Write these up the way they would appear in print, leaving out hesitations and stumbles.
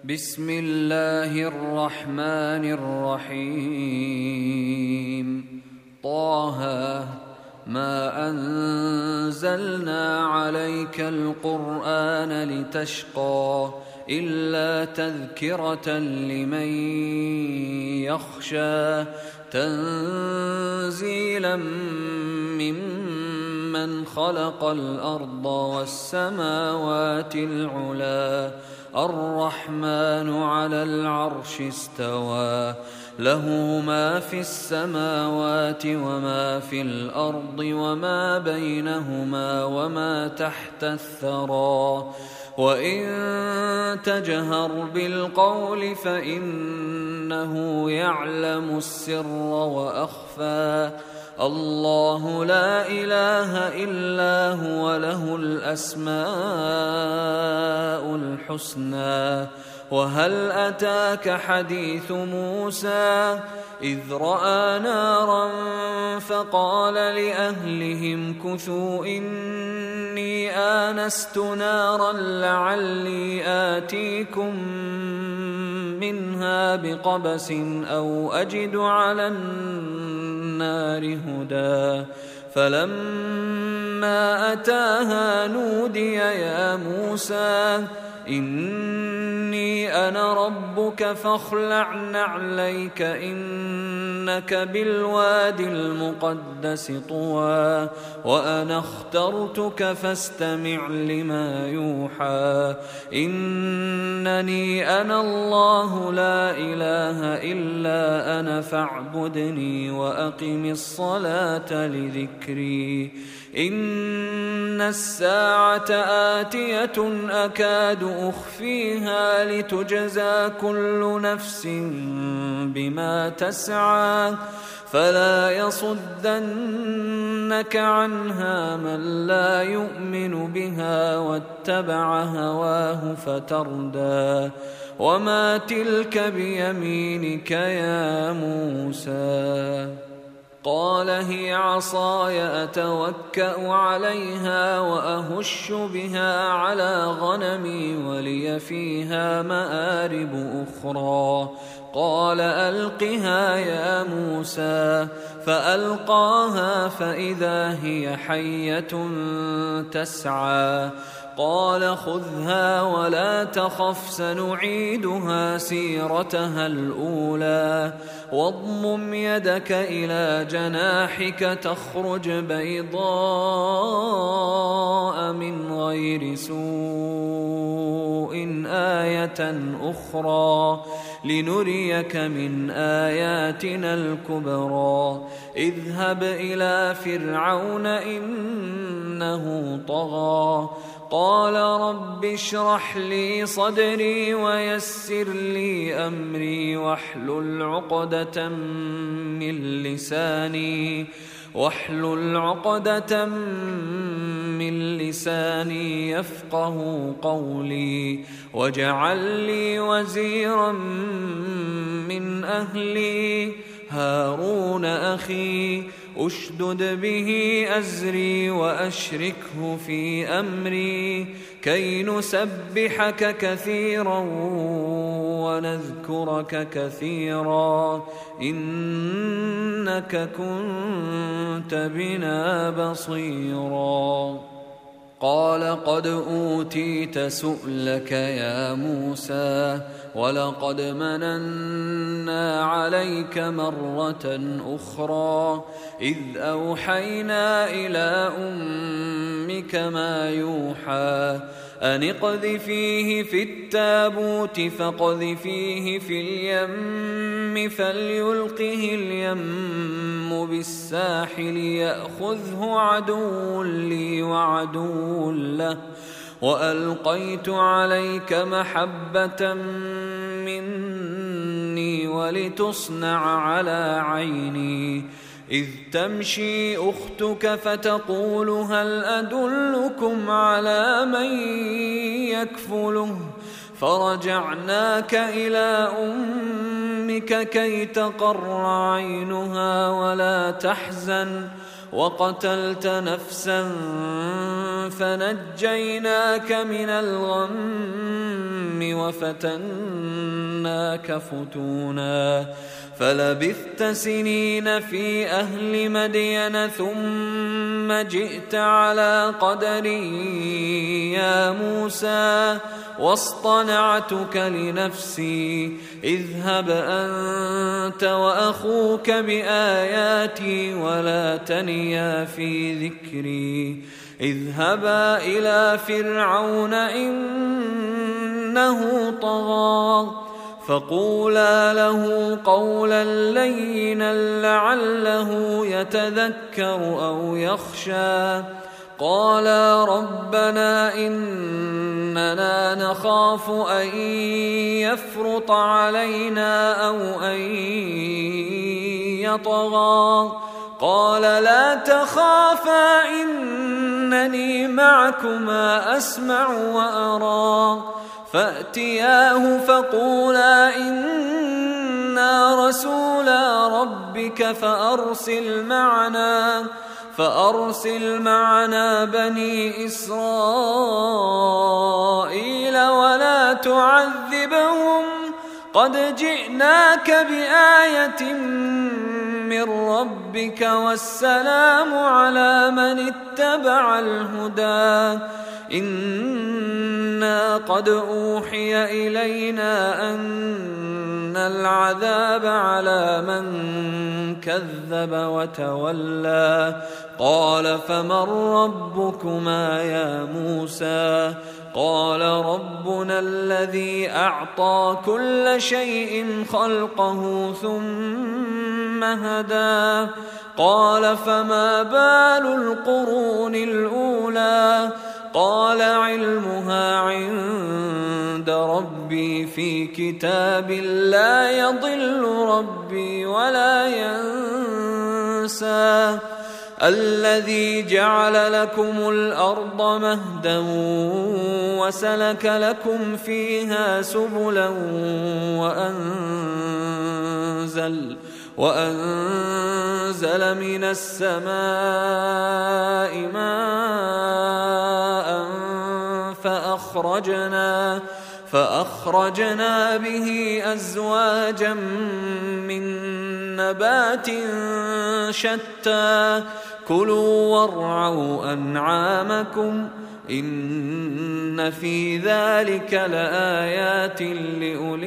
بسم الله الرحمن الرحيم. طه ما أنزلنا عليك القرآن لتشقى إلا تذكرة لمن يخشى تنزيلا ممن خلق الأرض والسماوات العلى الرحمن على العرش استوى له ما في السماوات وما في الأرض وما بينهما وما تحت الثرى وإن تجهر بالقول فإنه يعلم السر وأخفى الله لا إله إلا هو له الأسماء الحسنى وهل أتاك حديث موسى إذ رأى نارا فقال لأهلهم كثوا إني آنست نارا لعلي آتيكم منها بقبس أو أجد على النار هدى فلما أتاها نودي يا موسى إني أنا ربك فاخلع نعليك إنك بالواد المقدس طوى وأنا اخترتك فاستمع لما يوحى إنني أنا الله لا إله إلا أنا فاعبدني وأقم الصلاة لذكري إن الساعة آتية أكاد أخفيها لتجزى كل نفس بما تسعى فلا يصدنك عنها من لا يؤمن بها واتبع هواه فتردى وما تلك بيمينك يا موسى قال هي عصاي أتوكأ عليها وأهش بها على غنمي ولي فيها مآرب أخرى قال ألقها يا موسى فألقاها فإذا هي حية تسعى قال خذها ولا تخف سنعيدها سيرتها الأولى واضمم يدك إلى جناحك تخرج بيضاء من غير سوء آية أخرى لنريك من آياتنا الكبرى اذهب إلى فرعون إنه طغى قال رب اشرح لي صدري ويسر لي أمري واحلل عقدة من لساني يفقه قولي واجعل لي وزيرا من أهلي هارون أخي أشدد به أزري وأشركه في أمري كي نسبحك كثيرا ونذكرك كثيرا إنك كنت بنا بصيرا قال قد أوتيت سؤلك يا موسى ولقد مننا عليك مرة أخرى إذ أوحينا إلى أمك ما يوحى أن اقذفيه في التابوت فاقذفيه في اليم فليلقه اليم بالساحل يأخذه عدو لي وعدو له وألقيت عليك محبة مني ولتصنع على عيني إذ تمشي أختك فتقول هل أدلكم على من يكفله فرجعناك إلى أمك كي تقر عينها ولا تحزن وقتلت نفسا فنجيناك من الغم وفتناك فتونا فلبثت سنين في أهل مدين ثم جئت على قدري يا موسى واصطنعتك لنفسي اذهب أنت وأخوك بآياتي ولا تنيا في ذكري اذهبا إلى فرعون إنه طغى فقولا له قولا لينا لعله يتذكر أو يخشى قالا ربنا إننا نخاف أن يفرط علينا أو أن يطغى قال لا تخافا إنني معكما أسمع وأرى فأتياه فقولا إنا رسولا ربك فأرسل معنا بني إسرائيل ولا تعذبهم قد جئناك بآية من ربك والسلام على من اتبع الهدى إنا قد أوحي إلينا أن العذاب على من كذب وتولى قال فمن ربكما يا موسى قال ربنا الذي أعطى كل شيء خلقه ثم هدى قال فما بال القرون الأولى قال علمها عند ربي في كتاب لا يضل ربي ولا ينسى الذي جعل لكم الأرض مهدا وسلك لكم فيها سبلا وأنزل من السماء ماء فأخرجنا به أزواجا من نبات شتى كلوا وارعوا أنعامكم إن في ذلك لآيات لأولي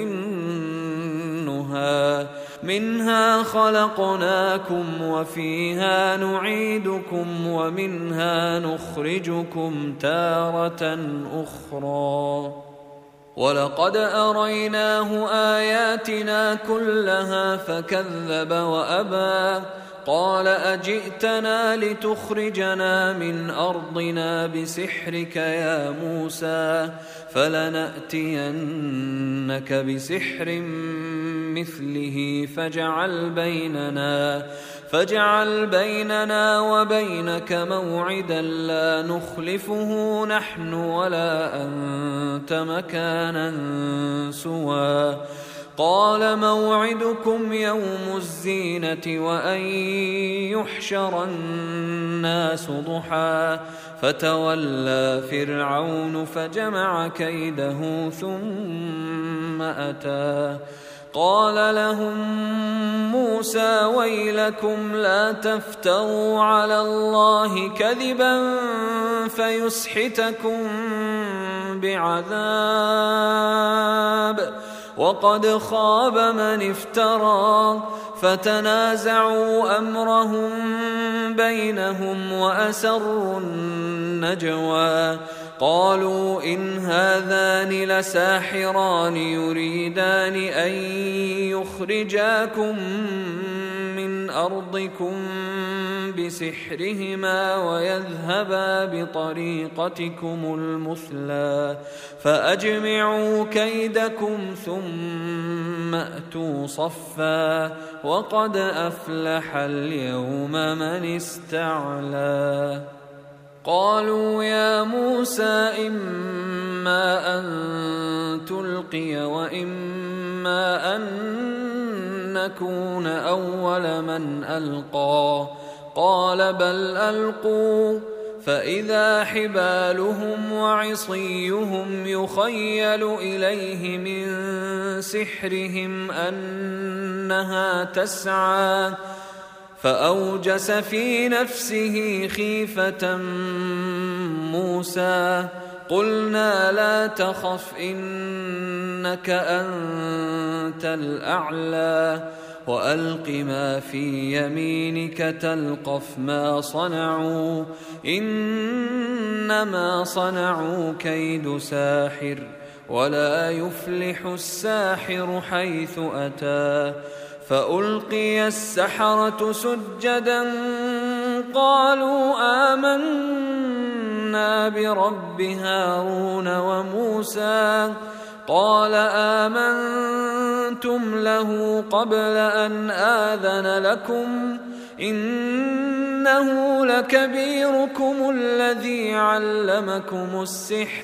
النهى منها خلقناكم وفيها نعيدكم ومنها نخرجكم تارة أخرى ولقد أريناه آياتنا كلها فكذب وأبى قال أجئتنا لتخرجنا من أرضنا بسحرك يا موسى فلنأتينك بسحر مثله فاجعل بيننا وبينك موعدا لا نخلفه نحن ولا أنت مكانا سوى قال موعدكم يوم الزينة وأن يحشر الناس ضحى فتولى فرعون فجمع كيده ثم أتى قال لهم موسى ويلكم لا تفتروا على الله كذبا فيسحتكم بعذاب وقد خاب من افترى فتنازعوا أمرهم بينهم وأسروا النجوى قالوا إن هذان لساحران يريدان أن يخرجاكم من أرضكم بسحرهما ويذهبا بطريقتكم المثلى فأجمعوا كيدكم ثم أتوا صفا وقد أفلح اليوم من استعلى قالوا يا موسى إما أن تلقي وإما أن نكون أول من ألقى قال بل ألقوا، فإذا حبالهم وعصيهم يخيل إليه من سحرهم أنها تسعى، فأوجس في نفسه خيفة موسى. قلنا لا تخف إنك أنت الأعلى، وألق ما في يمينك تلقف ما صنعوا، إنما صنعوا كيد ساحر، ولا يفلح الساحر حيث أتى. فألقي السحرة سجدا قالوا آمنا برب هارون وموسى. قال آمنتم له قبل أن آذن لكم، إنه لكبيركم الذي علمكم السحر،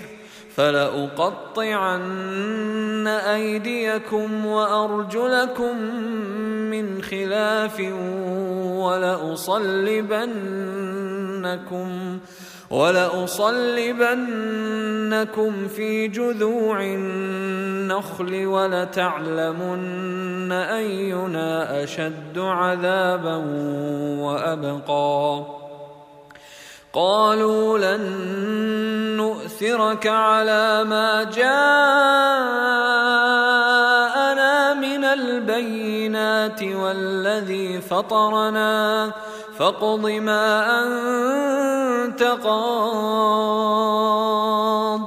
فلأقطعن أيديكم وأرجلكم من خلاف ولأصلبنكم في جذوع النخل ولتعلمن أينا أشد عذابا وأبقى. قالوا لن نؤثرك على ما جاءنا من البينات والذي فطرنا، فاقض ما أنت قاض،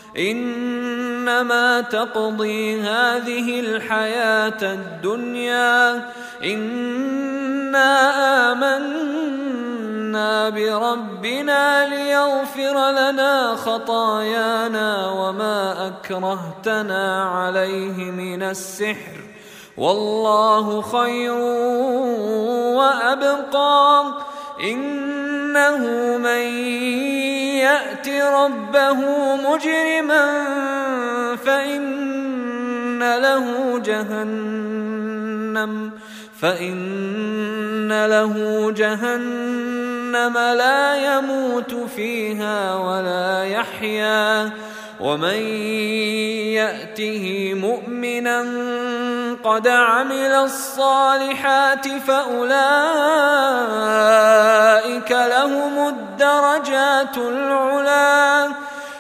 إنما تقضي هذه الحياة الدنيا، إنا آمنا بربنا ليغفر لنا خطايانا وما أكرهتنا عليه من السحر، والله خير وأبقى. إنه من يأت ربه مجرما فإن له جهنم لا يموت فيها ولا يحيا، ومن يأته مؤمنا قد عمل الصالحات فأولئك لهم الدرجات العلى،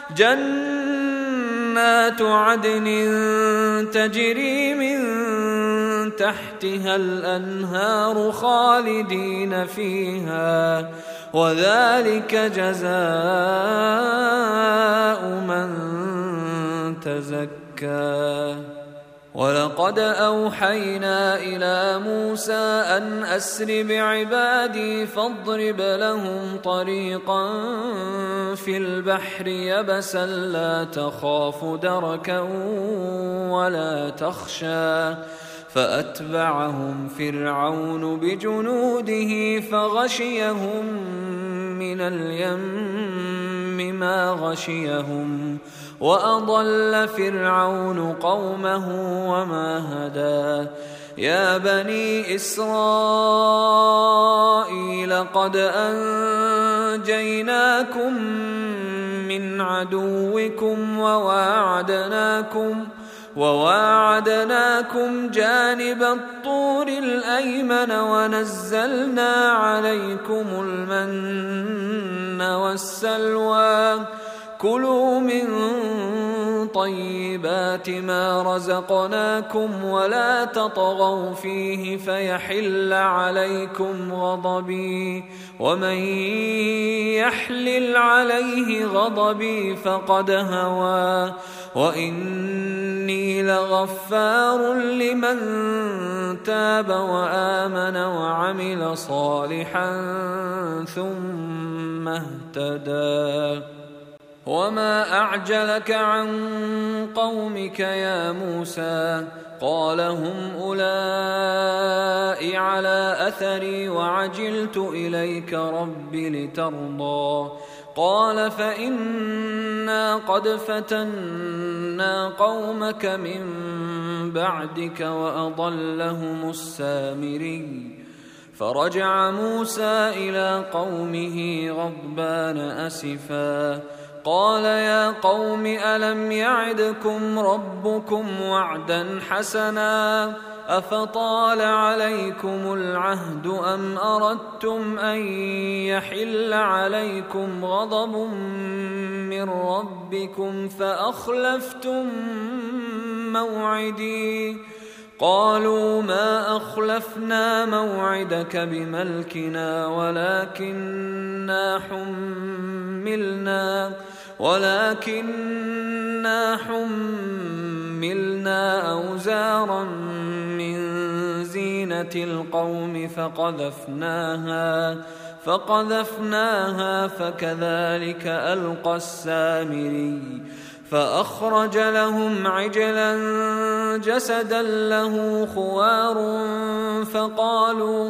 جنات عدن تجري من تحتها الأنهار خالدين فيها، وذلك جزاء من تزكى. ولقد أوحينا إلى موسى أن أسر بعبادي فاضرب لهم طريقا في البحر يبسا لا تخاف دركا ولا تخشى، فأتبعهم فرعون بجنوده فغشيهم من اليم ما غشيهم، وأضل فرعون قومه وما هدى. يا بني إسرائيل قد أنجيناكم من عدوكم وواعدناكم جانب الطور الأيمن، ونزلنا عليكم المن والسلوى. كلوا من طيبات ما رزقناكم ولا تطغوا فيه فيحل عليكم غضبي، ومن يحلل عليه غضبي فقد هوى، وإني لغفار لمن تاب وآمن وعمل صالحا ثم اهتدى. وما أعجلك عن قومك يا موسى؟ قال هم أولئك على أثري وعجلت إليك رب لترضى. قال فإنا قد فتنا قومك من بعدك وأضلهم السامري، فرجع موسى إلى قومه غضبان أسفا قال يا قوم ألم يعدكم ربكم وعدا حسنا أفطال عليكم العهد أم أردتم أن يحل عليكم غضب من ربكم فأخلفتم موعدي قالوا ما أخلفنا موعدك بملكنا ولكننا حملنا أوزارا من زينة القوم فقذفناها فكذلك ألقى السامري فأخرج لهم عجلا جسدا له خوار فقالوا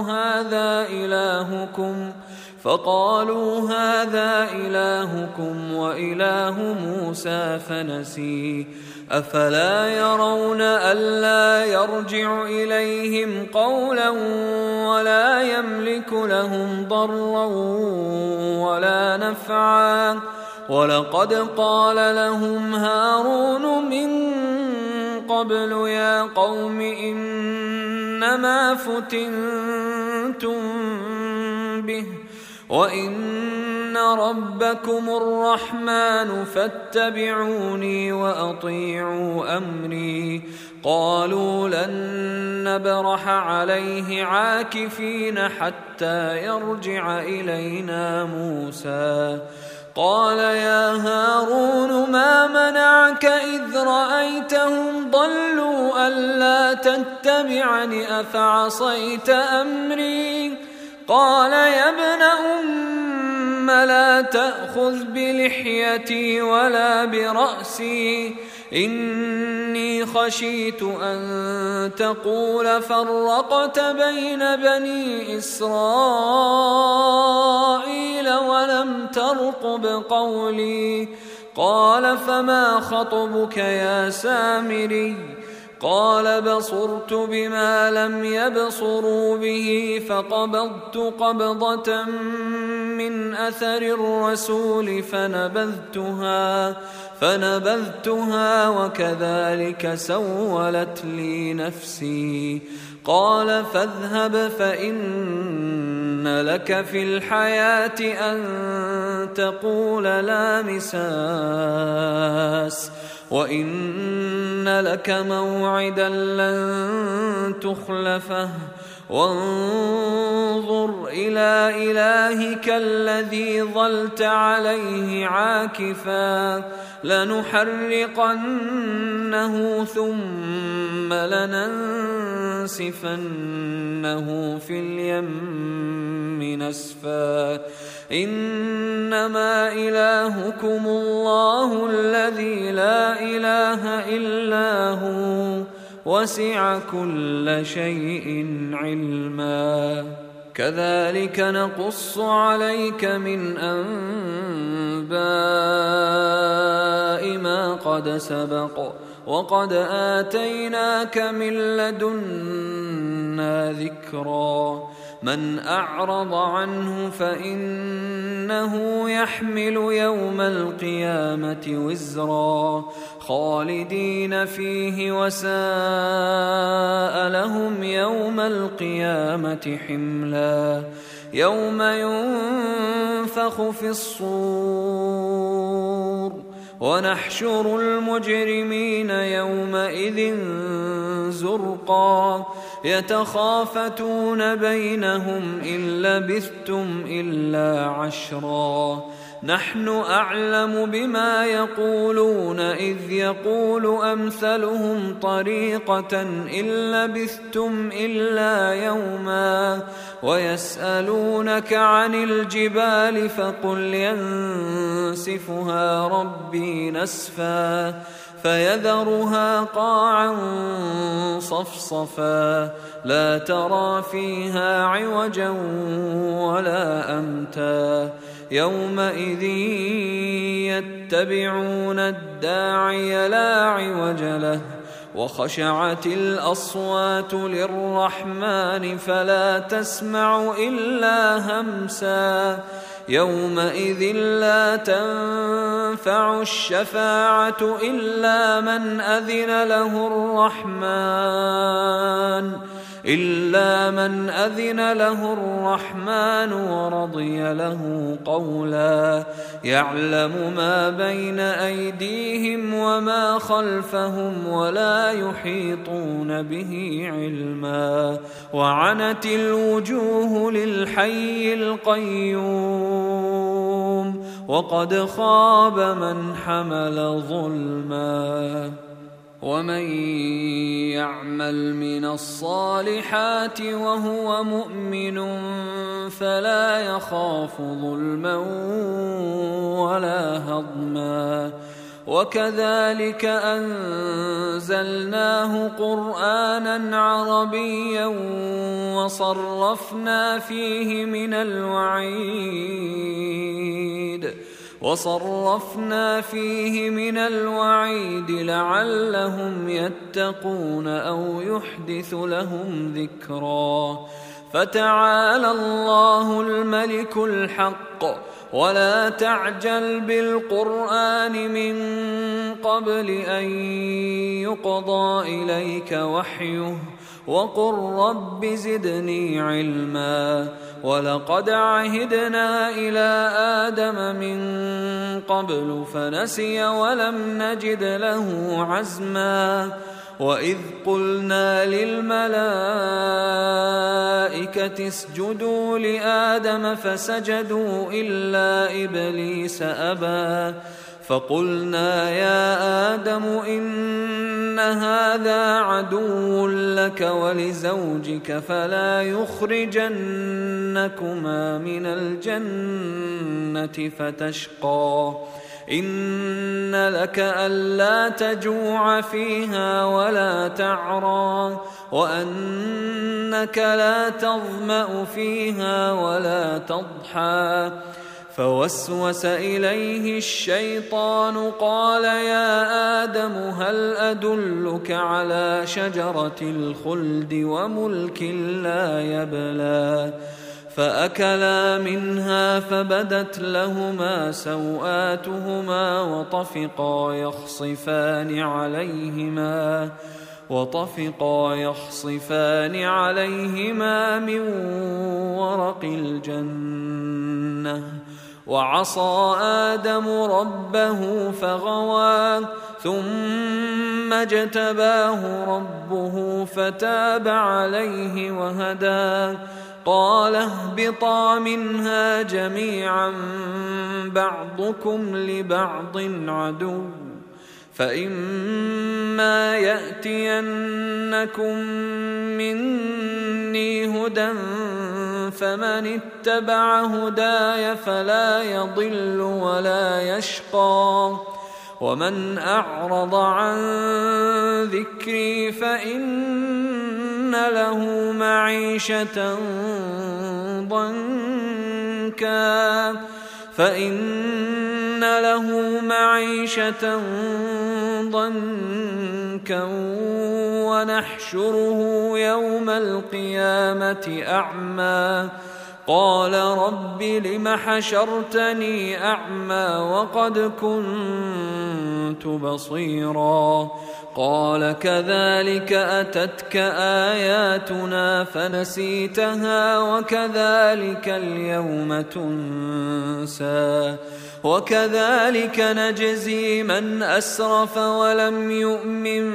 هذا إلهكم وإله موسى فنسي أفلا يرون ألا يرجع إليهم قولا ولا يملك لهم ضرا ولا نفعا ولقد قال لهم هارون من قبل يا قوم إنما فتنتم به وإن ربكم الرحمن فاتبعوني وأطيعوا أمري قالوا لن نبرح عليه عاكفين حتى يرجع إلينا موسى قال يا هارون ما منعك إذ رأيتهم ضلوا ألا تتبعني أفعصيت أمري قال يا ابن أم لا تأخذ بلحيتي ولا برأسي إني خشيت أن تقول فرقت بين بني إسرائيل ولم ترقب قولي قال فما خطبك يا سامري قال بصرت بما لم يبصروا به فقبضت قبضة من أثر الرسول فنبذتها وكذلك سولت لي نفسي قال فاذهب فإن لك في الحياة أن تقول لا مساس وإن لك موعدا لن تخلفه وانظر إلى إلهك الذي ظلت عليه عاكفا لنحرقنه ثم لننسفنه في اليم نسفا إنما إلهكم الله الذي لا إله إلا هو وسع كل شيء علما كذلك نقص عليك من أنباء ما قد سبق وقد آتيناك من لدنا ذكرا من أعرض عنه فإنه يحمل يوم القيامة وزرا خالدين فيه وساء لهم يوم القيامة حملا يوم ينفخ في الصور ونحشر المجرمين يومئذ زرقا يتخافتون بينهم إن لبثتم إلا عشرا نحن أعلم بما يقولون إذ يقول أمثلهم طريقة إن لبثتم إلا يوما ويسألونك عن الجبال فقل ينسفها ربي نسفا فيذرها قاعا صفصفا لا ترى فيها عوجا ولا أمتا يومئذ يتبعون الداعي لا عوج له وخشعت الأصوات للرحمن فلا تسمع إلا همسا يومئذ لا تنفع الشفاعة إلا من أذن له الرحمن ورضي له قولا يعلم ما بين أيديهم وما خلفهم ولا يحيطون به علما وعنت الوجوه للحي القيوم وقد خاب من حمل ظلما ومن يعمل من الصالحات وهو مؤمن فلا يخاف ظلما ولا هضما وكذلك أنزلناه قرآنا عربيا وصرفنا فيه من الوعيد لعلهم يتقون أو يحدث لهم ذكرا فتعالى الله الملك الحق ولا تعجل بالقرآن من قبل أن يقضى إليك وحيه وقل رب زدني علما ولقد عهدنا إلى آدم من قبل فنسي ولم نجد له عزما وإذ قلنا للملائكة اسجدوا لآدم فسجدوا إلا إبليس أبى فقلنا يا آدم إن هذا عدو لك ولزوجك فلا يخرجنكما من الجنة فتشقى إن لك ألا تجوع فيها ولا تعرى وأنك لا تظمأ فيها ولا تضحى فوسوس إليه الشيطان قال يا آدم هل أدلك على شجرة الخلد وملك لا يبلى فأكلا منها فبدت لهما سوآتهما وطفقا يخصفان عليهما من ورق الجنة وعصى آدم ربه فغوى ثم اجتباه ربه فتاب عليه وهدى قال اهبطا منها جميعا بعضكم لبعض عدو فإما يأتينكم مني هدى فمن اتبع هداي فلا يضل ولا يشقى ومن أعرض عن ذكري فإن له معيشة ضنكا ونحشره يوم القيامة أعمى قال رب لم حشرتني أعمى وقد كنت بصيرا قال كذلك أتتك آياتنا فنسيتها وكذلك اليوم تنسى وكذلك نجزي من أسرف ولم يؤمن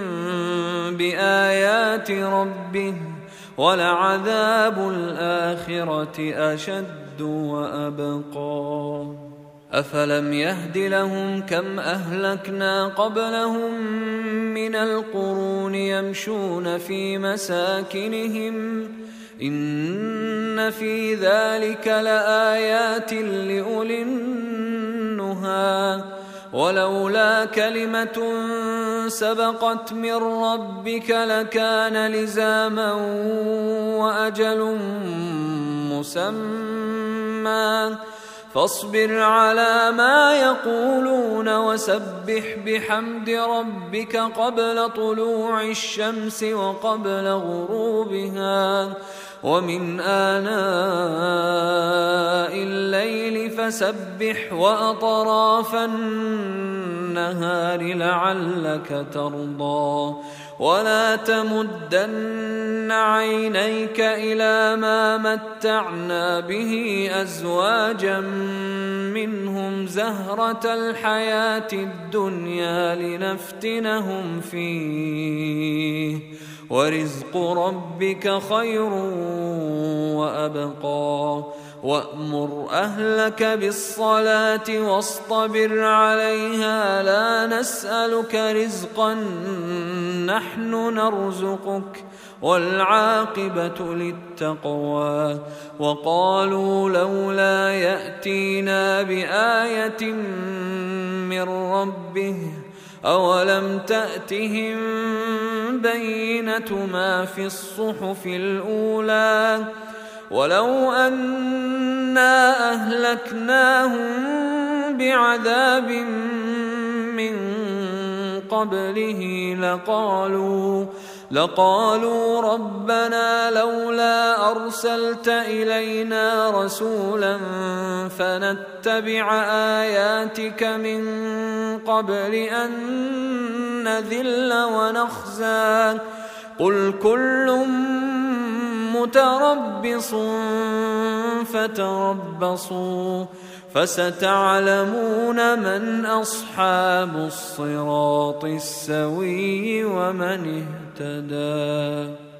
بآيات ربه ولعذاب الآخرة أشد وأبقى أفلم يهد لهم كم أهلكنا قبلهم من القرون يمشون في مساكنهم إن في ذلك لآيات لأولي النهى ولولا كلمة سبقت من ربك لكان لزاما وأجل مسمى فاصبر على ما يقولون وسبح بحمد ربك قبل طلوع الشمس وقبل غروبها ومن آناء الليل فسبح وأطراف النهار لعلك ترضى ولا تمدن عينيك إلى ما متعنا به أزواجا منهم زهرة الحياة الدنيا لنفتنهم فيه ورزق ربك خير وأبقى وأمر أهلك بالصلاة واصطبر عليها لا نسألك رزقا نحن نرزقك والعاقبة للتقوى وقالوا لولا يأتينا بآية من ربه أولم تأتهم بينة ما في الصحف الأولى ولو أنا أهلكناهم بعذاب من قبله لقالوا ربنا لولا أرسلت إلينا رسولا فنتبع آياتك من قبل أن نذل ونخزى قل كل متربص فتربصوا فستعلمون من أصحاب الصراط السوي ومن اهتدى.